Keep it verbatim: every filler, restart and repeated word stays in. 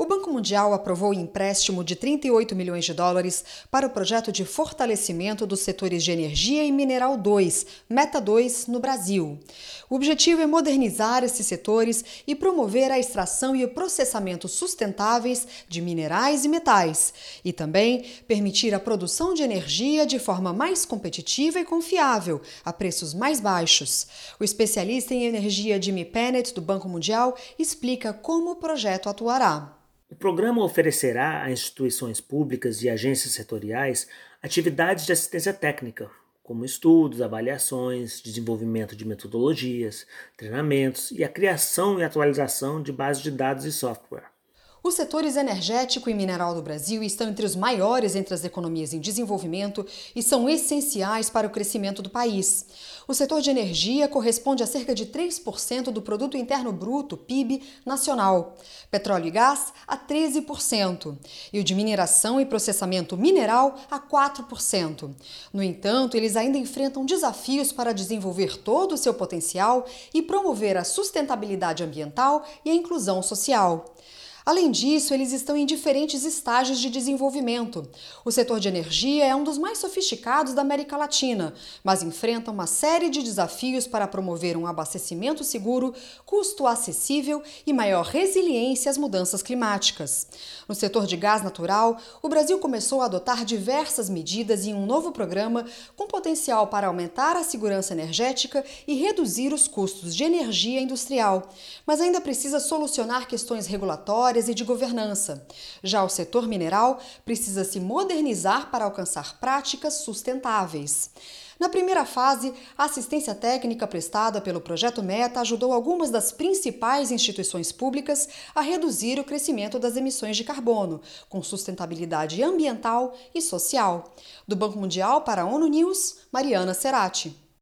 O Banco Mundial aprovou um empréstimo de trinta e oito milhões de dólares para o projeto de fortalecimento dos setores de energia e mineral dois, Meta dois, no Brasil. O objetivo é modernizar esses setores e promover a extração e o processamento sustentáveis de minerais e metais, e também permitir a produção de energia de forma mais competitiva e confiável, a preços mais baixos. O especialista em energia Jimmy Pennett, do Banco Mundial, explica como o projeto atuará. O programa oferecerá a instituições públicas e agências setoriais atividades de assistência técnica, como estudos, avaliações, desenvolvimento de metodologias, treinamentos e a criação e atualização de bases de dados e software. Os setores energético e mineral do Brasil estão entre os maiores entre as economias em desenvolvimento e são essenciais para o crescimento do país. O setor de energia corresponde a cerca de três por cento do Produto Interno Bruto, P I B, nacional. Petróleo e gás, a treze por cento. E o de mineração e processamento mineral, a quatro por cento. No entanto, eles ainda enfrentam desafios para desenvolver todo o seu potencial e promover a sustentabilidade ambiental e a inclusão social. Além disso, eles estão em diferentes estágios de desenvolvimento. O setor de energia é um dos mais sofisticados da América Latina, mas enfrenta uma série de desafios para promover um abastecimento seguro, custo acessível e maior resiliência às mudanças climáticas. No setor de gás natural, o Brasil começou a adotar diversas medidas em um novo programa com potencial para aumentar a segurança energética e reduzir os custos de energia industrial, mas ainda precisa solucionar questões regulatórias e de governança. Já o setor mineral precisa se modernizar para alcançar práticas sustentáveis. Na primeira fase, a assistência técnica prestada pelo Projeto Meta ajudou algumas das principais instituições públicas a reduzir o crescimento das emissões de carbono, com sustentabilidade ambiental e social. Do Banco Mundial para a ONU News, Mariana Cerati.